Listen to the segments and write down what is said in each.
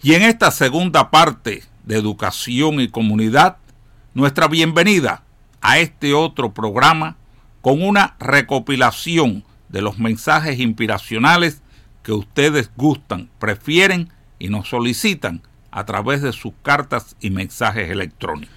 Y en esta segunda parte de Educación y Comunidad, nuestra bienvenida a este otro programa con una recopilación de los mensajes inspiracionales que ustedes gustan, prefieren y nos solicitan a través de sus cartas y mensajes electrónicos.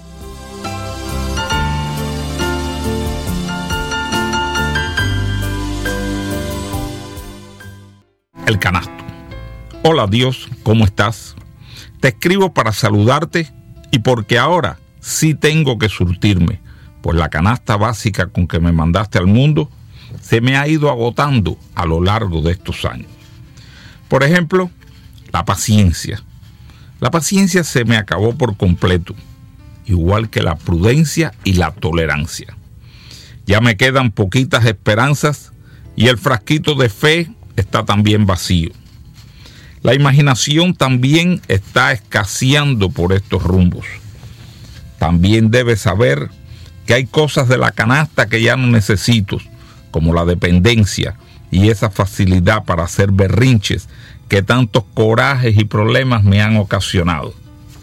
El canasto. Hola Dios, ¿cómo estás? Te escribo para saludarte y porque ahora sí tengo que surtirme, pues la canasta básica con que me mandaste al mundo se me ha ido agotando a lo largo de estos años. Por ejemplo, la paciencia. La paciencia se me acabó por completo, igual que la prudencia y la tolerancia. Ya me quedan poquitas esperanzas y el frasquito de fe está también vacío. La imaginación también está escaseando por estos rumbos. También debes saber que hay cosas de la canasta que ya no necesito, como la dependencia y esa facilidad para hacer berrinches que tantos corajes y problemas me han ocasionado.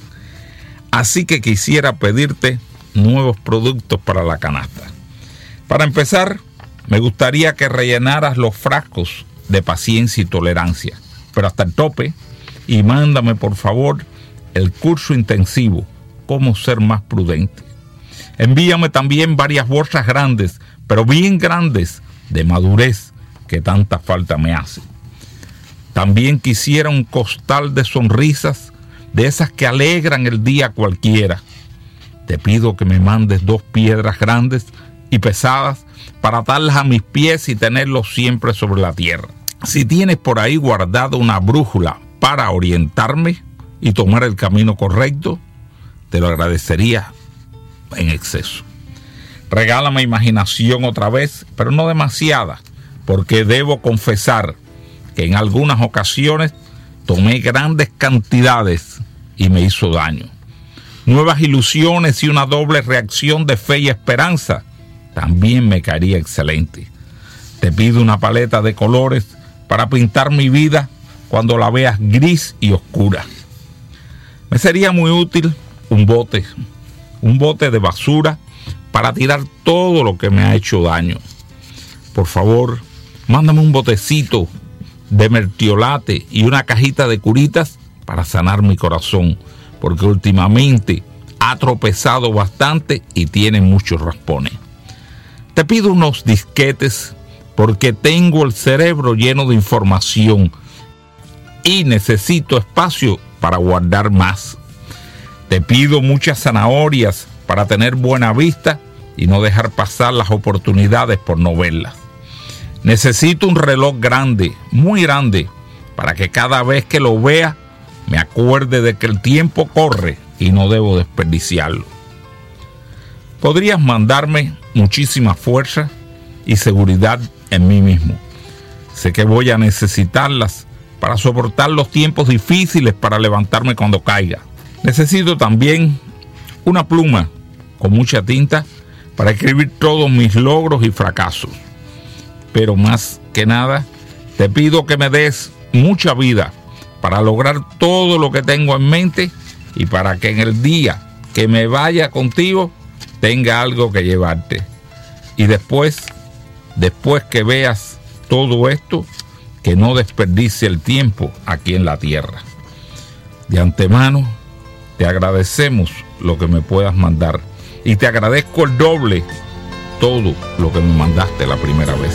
Así que quisiera pedirte nuevos productos para la canasta. Para empezar, me gustaría que rellenaras los frascos de paciencia y tolerancia, pero hasta el tope, y mándame por favor el curso intensivo Cómo ser más prudente. Envíame también varias bolsas grandes, pero bien grandes, de madurez, que tanta falta me hace. También quisiera un costal de sonrisas, de esas que alegran el día cualquiera. Te pido que me mandes 2 piedras grandes y pesadas para atarlas a mis pies y tenerlos siempre sobre la tierra. Si tienes por ahí guardada una brújula para orientarme y tomar el camino correcto, te lo agradecería en exceso. Regálame imaginación otra vez, pero no demasiada, porque debo confesar que en algunas ocasiones tomé grandes cantidades y me hizo daño. Nuevas ilusiones y una doble reacción de fe y esperanza también me caería excelente. Te pido una paleta de colores para pintar mi vida cuando la veas gris y oscura. Me sería muy útil un bote de basura para tirar todo lo que me ha hecho daño. Por favor, mándame un botecito de mertiolate y una cajita de curitas para sanar mi corazón, porque últimamente ha tropezado bastante y tiene muchos raspones. Te pido unos disquetes porque tengo el cerebro lleno de información y necesito espacio para guardar más. Te pido muchas zanahorias para tener buena vista y no dejar pasar las oportunidades por no verlas. Necesito un reloj grande, muy grande, para que cada vez que lo vea me acuerde de que el tiempo corre y no debo desperdiciarlo. Podrías mandarme muchísima fuerza y seguridad en mí mismo. Sé que voy a necesitarlas para soportar los tiempos difíciles, para levantarme cuando caiga. Necesito también una pluma con mucha tinta para escribir todos mis logros y fracasos. Pero más que nada, te pido que me des mucha vida para lograr todo lo que tengo en mente y para que en el día que me vaya contigo tenga algo que llevarte. Y después que veas todo esto, que no desperdicie el tiempo aquí en la tierra. De antemano, te agradecemos lo que me puedas mandar y te agradezco el doble todo lo que me mandaste la primera vez.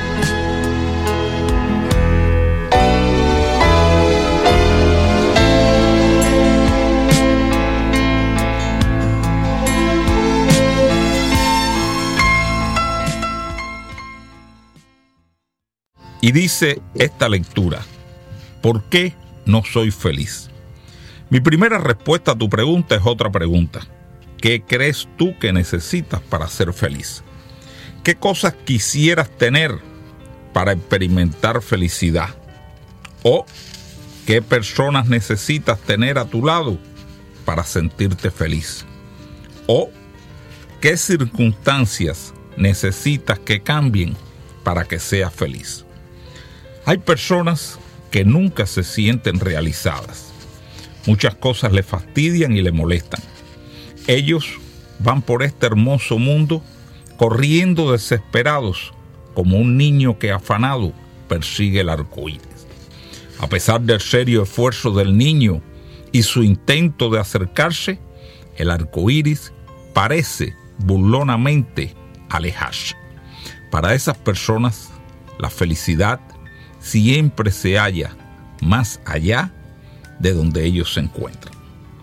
Y dice esta lectura: ¿por qué no soy feliz? Mi primera respuesta a tu pregunta es otra pregunta. ¿Qué crees tú que necesitas para ser feliz? ¿Qué cosas quisieras tener para experimentar felicidad? ¿O qué personas necesitas tener a tu lado para sentirte feliz? ¿O qué circunstancias necesitas que cambien para que seas feliz? Hay personas que nunca se sienten realizadas. Muchas cosas le fastidian y le molestan. Ellos van por este hermoso mundo corriendo desesperados como un niño que afanado persigue el arco iris. A pesar del serio esfuerzo del niño y su intento de acercarse, el arco iris parece burlonamente alejarse. Para esas personas, la felicidad siempre se halla más allá de donde ellos se encuentran.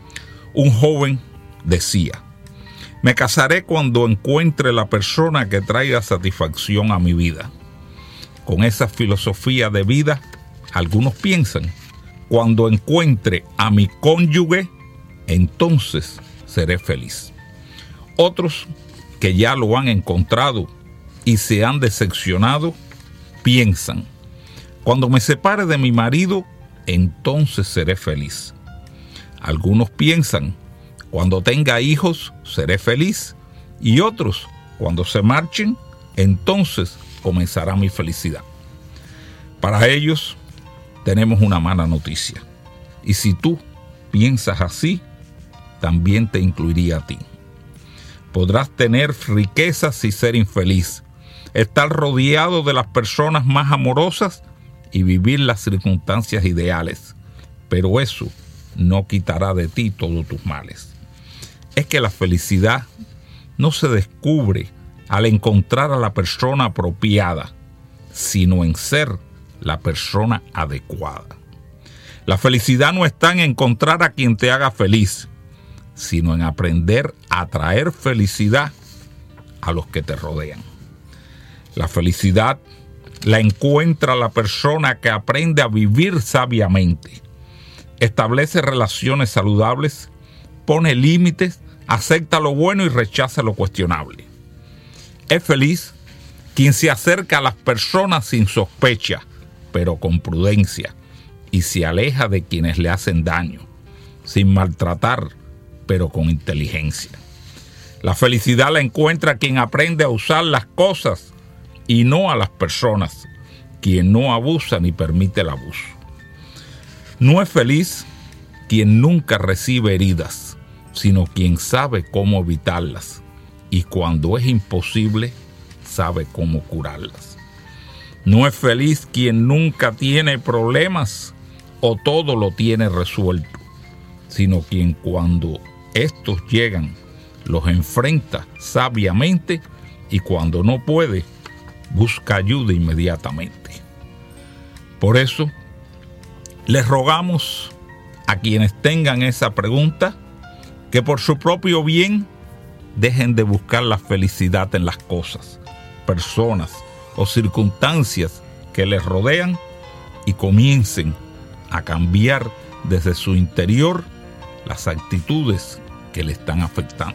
Un joven decía: me casaré cuando encuentre la persona que traiga satisfacción a mi vida. Con esa filosofía de vida, algunos piensan: cuando encuentre a mi cónyuge, entonces seré feliz. Otros, que ya lo han encontrado y se han decepcionado, piensan: cuando me separe de mi marido, entonces seré feliz. Algunos piensan: cuando tenga hijos, seré feliz. Y otros: cuando se marchen, entonces comenzará mi felicidad. Para ellos, tenemos una mala noticia. Y si tú piensas así, también te incluiría a ti. Podrás tener riquezas y ser infeliz, estar rodeado de las personas más amorosas y vivir las circunstancias ideales, pero eso no quitará de ti todos tus males. Es que la felicidad no se descubre al encontrar a la persona apropiada, sino en ser la persona adecuada. La felicidad no está en encontrar a quien te haga feliz, sino en aprender a traer felicidad a los que te rodean. La felicidad la encuentra la persona que aprende a vivir sabiamente, establece relaciones saludables, pone límites, acepta lo bueno y rechaza lo cuestionable. Es feliz quien se acerca a las personas sin sospecha, pero con prudencia, y se aleja de quienes le hacen daño, sin maltratar, pero con inteligencia. La felicidad la encuentra quien aprende a usar las cosas y no a las personas, quien no abusa ni permite el abuso. No es feliz quien nunca recibe heridas, sino quien sabe cómo evitarlas, y cuando es imposible, sabe cómo curarlas. No es feliz quien nunca tiene problemas o todo lo tiene resuelto, sino quien cuando estos llegan los enfrenta sabiamente y cuando no puede, busca ayuda inmediatamente. Por eso, les rogamos a quienes tengan esa pregunta que por su propio bien dejen de buscar la felicidad en las cosas, personas o circunstancias que les rodean y comiencen a cambiar desde su interior las actitudes que le están afectando.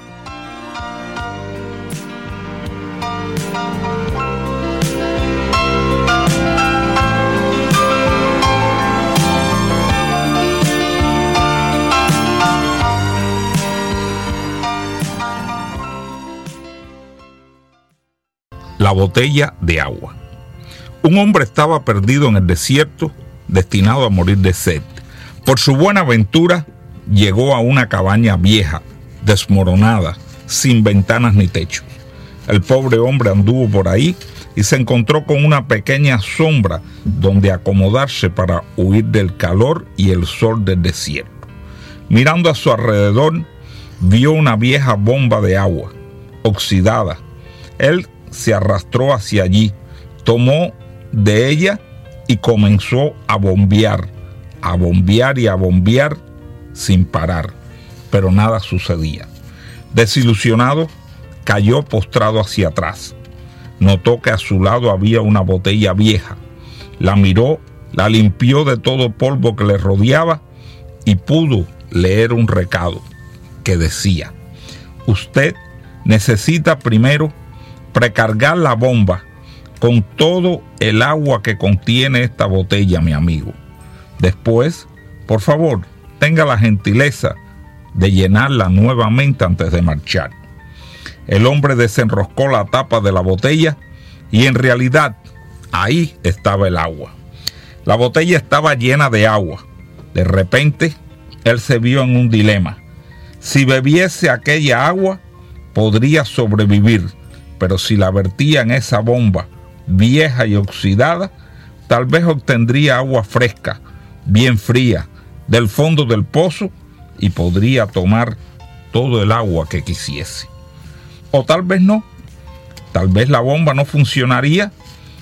La botella de agua. Un hombre estaba perdido en el desierto, destinado a morir de sed. Por su buena ventura, llegó a una cabaña vieja, desmoronada, sin ventanas ni techo. El pobre hombre anduvo por ahí y se encontró con una pequeña sombra donde acomodarse para huir del calor y el sol del desierto. Mirando a su alrededor, vio una vieja bomba de agua, oxidada. Él se arrastró hacia allí, tomó de ella y comenzó a bombear y a bombear sin parar, pero nada sucedía. Desilusionado, cayó postrado hacia atrás. Notó que a su lado había una botella vieja. La miró, la limpió de todo polvo que le rodeaba y pudo leer un recado que decía: usted necesita primero precargar la bomba con todo el agua que contiene esta botella, mi amigo. Después, por favor, tenga la gentileza de llenarla nuevamente antes de marchar. El hombre desenroscó la tapa de la botella y en realidad ahí estaba el agua. La botella estaba llena de agua. De repente él se vio en un dilema. Si bebiese aquella agua, podría sobrevivir, pero si la vertía en esa bomba vieja y oxidada, tal vez obtendría agua fresca, bien fría, del fondo del pozo, y podría tomar todo el agua que quisiese. O tal vez no, tal vez la bomba no funcionaría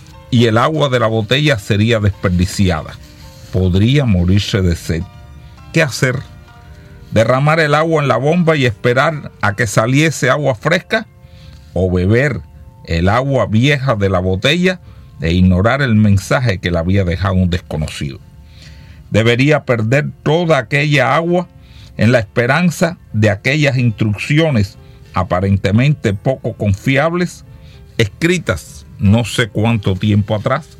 y el agua de la botella sería desperdiciada. Podría morirse de sed. ¿Qué hacer? ¿Derramar el agua en la bomba y esperar a que saliese agua fresca? ¿O beber el agua vieja de la botella e ignorar el mensaje que le había dejado un desconocido? ¿Debería perder toda aquella agua en la esperanza de aquellas instrucciones aparentemente poco confiables, escritas no sé cuánto tiempo atrás?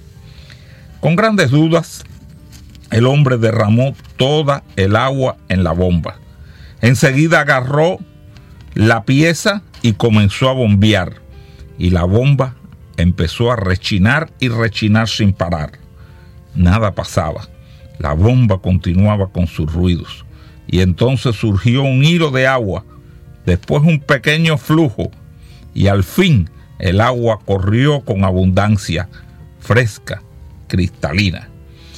Con grandes dudas, el hombre derramó toda el agua en la bomba. Enseguida agarró la pieza y comenzó a bombear. Y la bomba empezó a rechinar y rechinar sin parar. Nada pasaba. La bomba continuaba con sus ruidos. Y entonces surgió un hilo de agua, después un pequeño flujo, y al fin el agua corrió con abundancia, fresca, cristalina.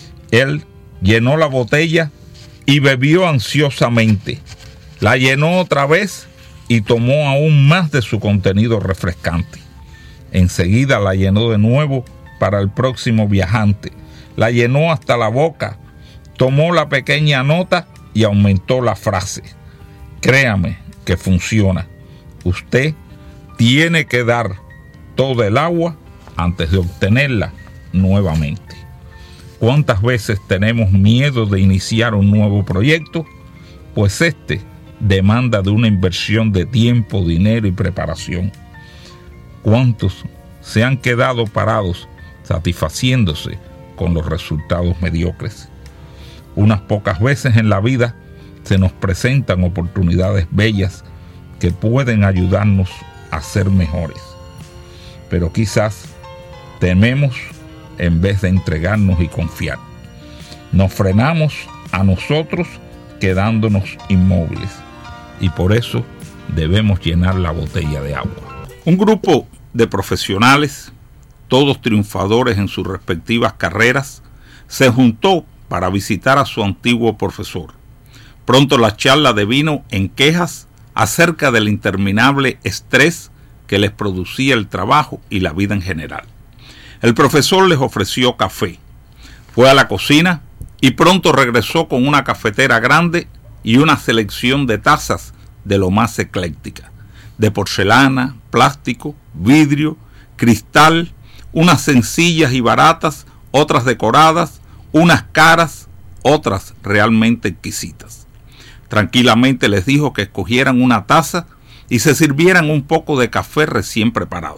Él llenó la botella y bebió ansiosamente. La llenó otra vez y tomó aún más de su contenido refrescante. Enseguida la llenó de nuevo para el próximo viajante. La llenó hasta la boca, tomó la pequeña nota y aumentó la frase. Créame que funciona. Usted tiene que dar toda el agua antes de obtenerla nuevamente. ¿Cuántas veces tenemos miedo de iniciar un nuevo proyecto? Pues este demanda de una inversión de tiempo, dinero y preparación. ¿Cuántos se han quedado parados satisfaciéndose con los resultados mediocres? Unas pocas veces en la vida se nos presentan oportunidades bellas que pueden ayudarnos a ser mejores. Pero quizás tememos en vez de entregarnos y confiar. Nos frenamos a nosotros quedándonos inmóviles. Y por eso debemos llenar la botella de agua. Un grupo de profesionales, todos triunfadores en sus respectivas carreras, se juntó para visitar a su antiguo profesor. Pronto la charla devino en quejas acerca del interminable estrés que les producía el trabajo y la vida en general. El profesor les ofreció café. Fue a la cocina y pronto regresó con una cafetera grande y una selección de tazas de lo más ecléctica, de porcelana, plástico, vidrio, cristal, unas sencillas y baratas, otras decoradas, unas caras, otras realmente exquisitas. Tranquilamente les dijo que escogieran una taza y se sirvieran un poco de café recién preparado.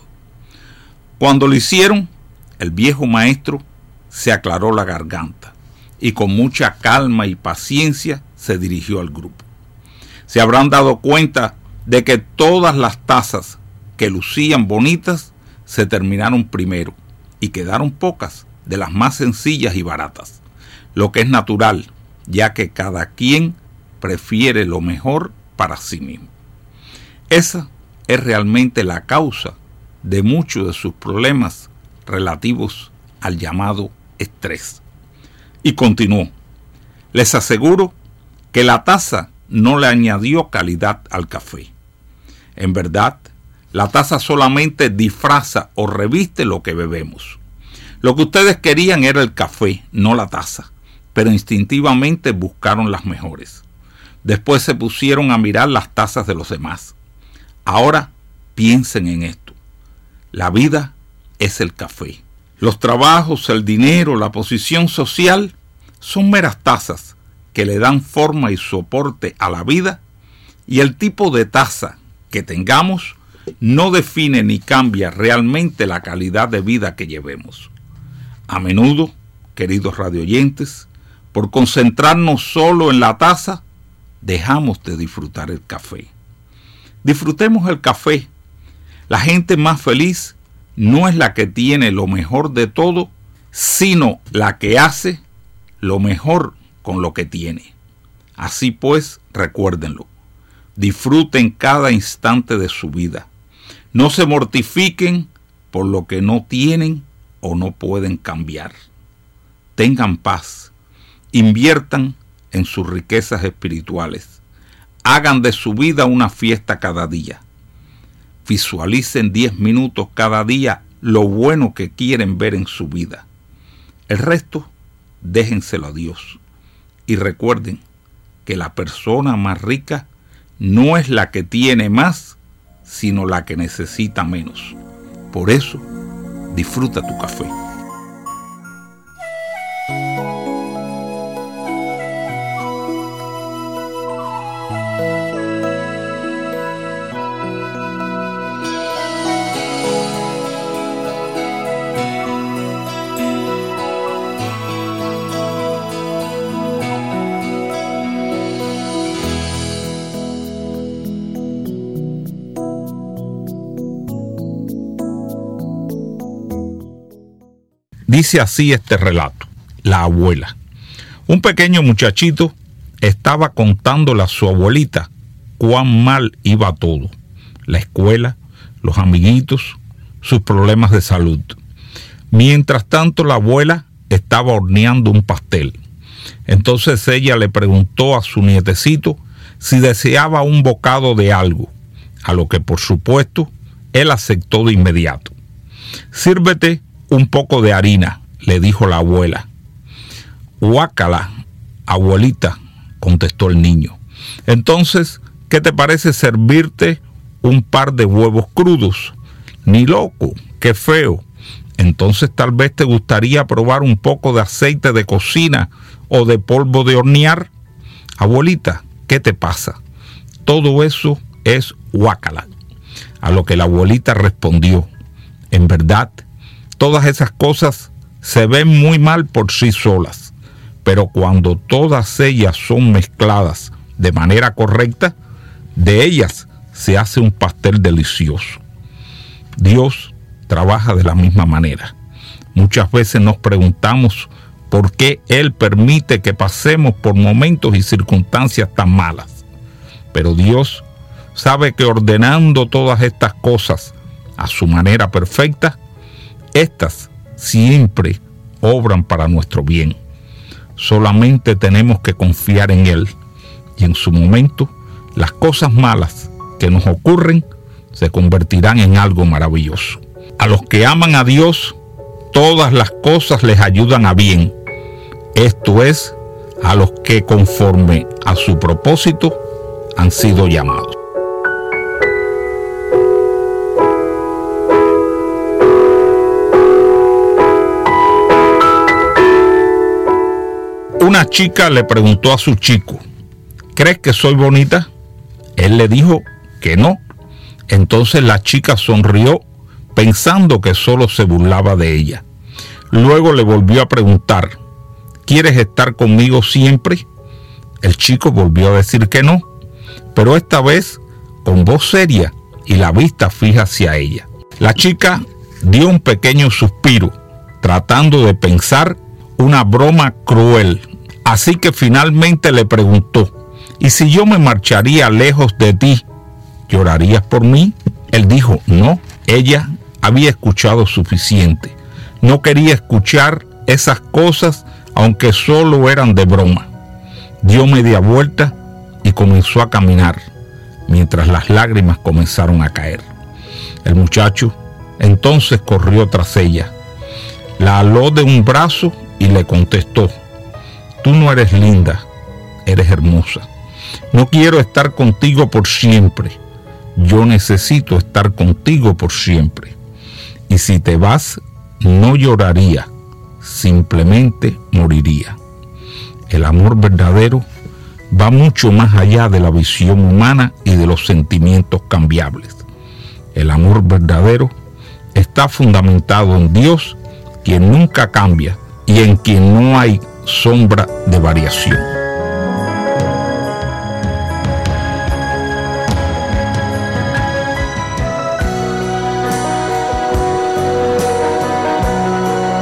Cuando lo hicieron, el viejo maestro se aclaró la garganta y con mucha calma y paciencia se dirigió al grupo. Se habrán dado cuenta de que todas las tazas que lucían bonitas se terminaron primero y quedaron pocas de las más sencillas y baratas, lo que es natural, ya que cada quien prefiere lo mejor para sí mismo. Esa es realmente la causa de muchos de sus problemas relativos al llamado estrés. Y continuó: les aseguro que la taza no le añadió calidad al café. En verdad, la taza solamente disfraza o reviste lo que bebemos. Lo que ustedes querían era el café, no la taza, pero instintivamente buscaron las mejores. Después se pusieron a mirar las tazas de los demás. Ahora piensen en esto. La vida es el café. Los trabajos, el dinero, la posición social son meras tazas que le dan forma y soporte a la vida, y el tipo de taza que tengamos no define ni cambia realmente la calidad de vida que llevemos. A menudo, queridos radioyentes, por concentrarnos solo en la taza, dejamos de disfrutar el café. Disfrutemos el café. La gente más feliz no es la que tiene lo mejor de todo, sino la que hace lo mejor con lo que tiene. Así pues, recuérdenlo. Disfruten cada instante de su vida. No se mortifiquen por lo que no tienen o no pueden cambiar. Tengan paz. Inviertan en sus riquezas espirituales. Hagan de su vida una fiesta cada día. Visualicen 10 minutos cada día lo bueno que quieren ver en su vida. El resto, déjenselo a Dios. Y recuerden que la persona más rica no es la que tiene más, sino la que necesita menos. Por eso, disfruta tu café. Dice así este relato: la abuela. Un pequeño muchachito estaba contándole a su abuelita cuán mal iba todo. La escuela, los amiguitos, sus problemas de salud. Mientras tanto, la abuela estaba horneando un pastel. Entonces ella le preguntó a su nietecito si deseaba un bocado de algo, a lo que por supuesto él aceptó de inmediato. «Sírvete un poco de harina», le dijo la abuela. «Guácala, abuelita», contestó el niño. «Entonces, ¿qué te parece servirte un par de huevos crudos?» «Ni loco, qué feo». «Entonces tal vez te gustaría probar un poco de aceite de cocina o de polvo de hornear». «Abuelita, ¿qué te pasa? Todo eso es guácala». A lo que la abuelita respondió: «En verdad, todas esas cosas se ven muy mal por sí solas, pero cuando todas ellas son mezcladas de manera correcta, de ellas se hace un pastel delicioso». Dios trabaja de la misma manera. Muchas veces nos preguntamos por qué Él permite que pasemos por momentos y circunstancias tan malas. Pero Dios sabe que ordenando todas estas cosas a su manera perfecta, estas siempre obran para nuestro bien. Solamente tenemos que confiar en Él, y en su momento las cosas malas que nos ocurren se convertirán en algo maravilloso. A los que aman a Dios, todas las cosas les ayudan a bien. Esto es, a los que conforme a su propósito han sido llamados. Una chica le preguntó a su chico: ¿crees que soy bonita? Él le dijo que no. Entonces la chica sonrió pensando que solo se burlaba de ella. Luego le volvió a preguntar: ¿quieres estar conmigo siempre? El chico volvió a decir que no, pero esta vez con voz seria y la vista fija hacia ella. La chica dio un pequeño suspiro, tratando de pensar una broma cruel. Así que finalmente le preguntó: ¿y si yo me marcharía lejos de ti, llorarías por mí? Él dijo: no. Ella había escuchado suficiente. No quería escuchar esas cosas, aunque solo eran de broma. Dio media vuelta y comenzó a caminar, mientras las lágrimas comenzaron a caer. El muchacho entonces corrió tras ella, la aló de un brazo y le contestó: tú no eres linda, eres hermosa. No quiero estar contigo por siempre. Yo necesito estar contigo por siempre. Y si te vas, no lloraría, simplemente moriría. El amor verdadero va mucho más allá de la visión humana y de los sentimientos cambiables. El amor verdadero está fundamentado en Dios, quien nunca cambia y en quien no hay sombra de variación.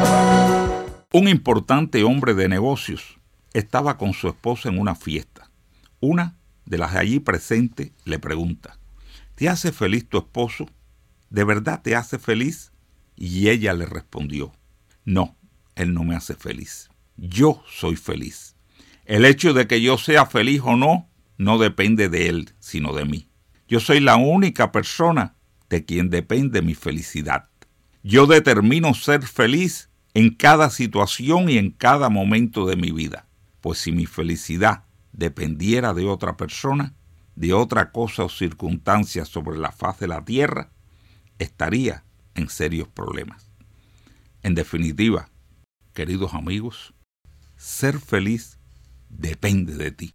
Un importante hombre de negocios estaba con su esposa en una fiesta. Una de las allí presentes le pregunta: ¿te hace feliz tu esposo? ¿De verdad te hace feliz? Y ella le respondió: no, él no me hace feliz. Yo soy feliz. El hecho de que yo sea feliz o no, no depende de él, sino de mí. Yo soy la única persona de quien depende mi felicidad. Yo determino ser feliz en cada situación y en cada momento de mi vida. Pues si mi felicidad dependiera de otra persona, de otra cosa o circunstancia sobre la faz de la tierra, estaría en serios problemas. En definitiva, queridos amigos, ser feliz depende de ti.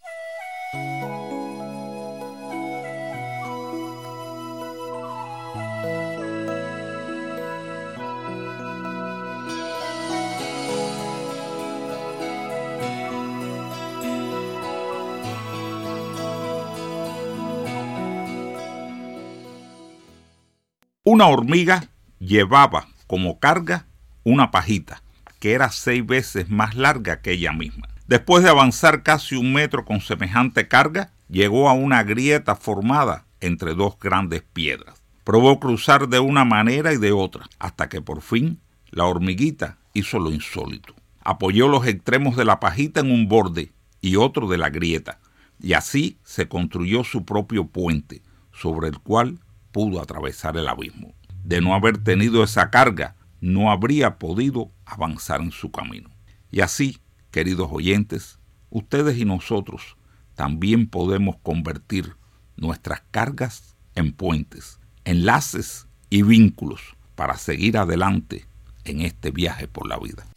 Una hormiga llevaba como carga una pajita que era 6 veces más larga que ella misma. Después de avanzar casi 1 metro con semejante carga, llegó a una grieta formada entre 2 grandes piedras. Probó cruzar de una manera y de otra, hasta que por fin la hormiguita hizo lo insólito. Apoyó los extremos de la pajita en un borde y otro de la grieta, y así se construyó su propio puente, sobre el cual pudo atravesar el abismo. De no haber tenido esa carga, no habría podido avanzar en su camino. Y así, queridos oyentes, ustedes y nosotros también podemos convertir nuestras cargas en puentes, enlaces y vínculos para seguir adelante en este viaje por la vida.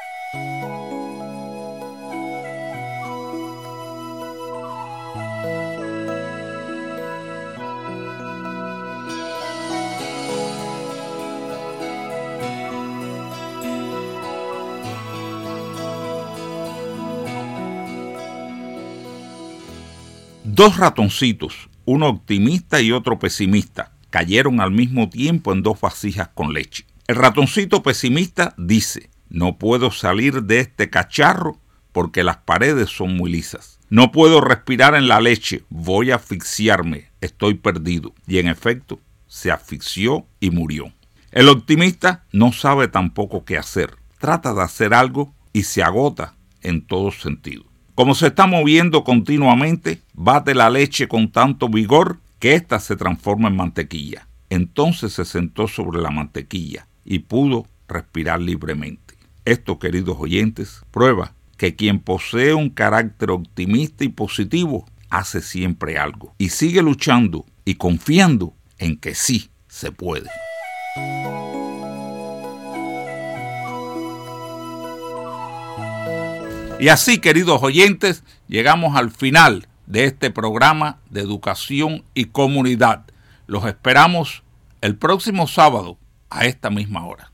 Dos ratoncitos, uno optimista y otro pesimista, cayeron al mismo tiempo en 2 vasijas con leche. El ratoncito pesimista dice: no puedo salir de este cacharro porque las paredes son muy lisas. No puedo respirar en la leche, voy a asfixiarme, estoy perdido. Y en efecto, se asfixió y murió. El optimista no sabe tampoco qué hacer. Trata de hacer algo y se agota en todos sentidos. Como se está moviendo continuamente, bate la leche con tanto vigor que ésta se transforma en mantequilla. Entonces se sentó sobre la mantequilla y pudo respirar libremente. Esto, queridos oyentes, prueba que quien posee un carácter optimista y positivo hace siempre algo y sigue luchando y confiando en que sí se puede. Y así, queridos oyentes, llegamos al final de este programa de educación y comunidad. Los esperamos el próximo sábado a esta misma hora.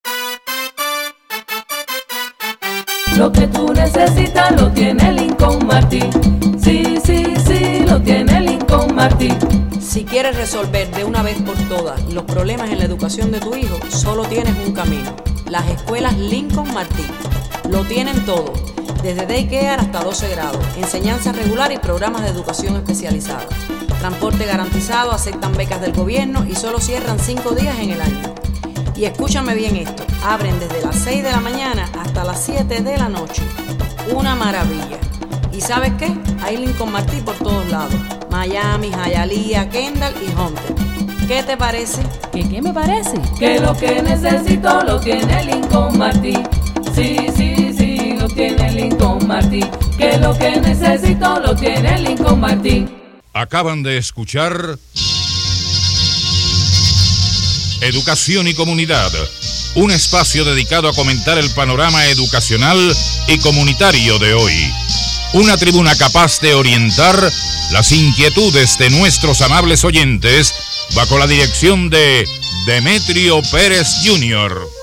Lo que tú necesitas lo tiene Lincoln Martin. Sí, sí, sí, lo tiene Lincoln Martin. Si quieres resolver de una vez por todas los problemas en la educación de tu hijo, solo tienes un camino: las escuelas Lincoln Martin. Lo tienen todo, desde daycare hasta 12 grados, enseñanza regular y programas de educación especializada. Transporte garantizado, aceptan becas del gobierno y solo cierran 5 días en el año. Y escúchame bien esto, abren desde las 6 de la mañana hasta las 7 de la noche. Una maravilla. ¿Y sabes qué? Hay Lincoln Martin por todos lados: Miami, Hialeah, Kendall y Hunter. ¿Qué te parece? ¿Qué me parece? Que lo que necesito lo tiene Lincoln Martin. Sí, sí, sí, lo tiene Lincoln Martin. Que lo que necesito lo tiene Lincoln Martin. Acaban de escuchar Educación y Comunidad, un espacio dedicado a comentar el panorama educacional y comunitario de hoy. Una tribuna capaz de orientar las inquietudes de nuestros amables oyentes bajo la dirección de Demetrio Pérez Jr.